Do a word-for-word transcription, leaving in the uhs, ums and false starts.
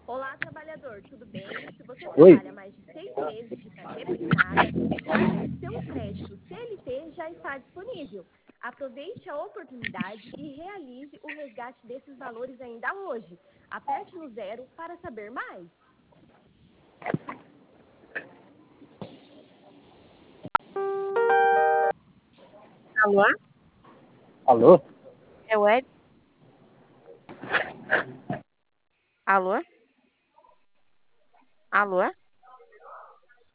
Olá, trabalhador, tudo bem? Se você Oi. trabalha mais de seis meses de carteira assinada, saiba que seu crédito C L T já está disponível. Aproveite a oportunidade e realize o resgate desses valores ainda hoje. Aperte no zero para saber mais. Alô? Alô? É o Ed? Alô? Alô?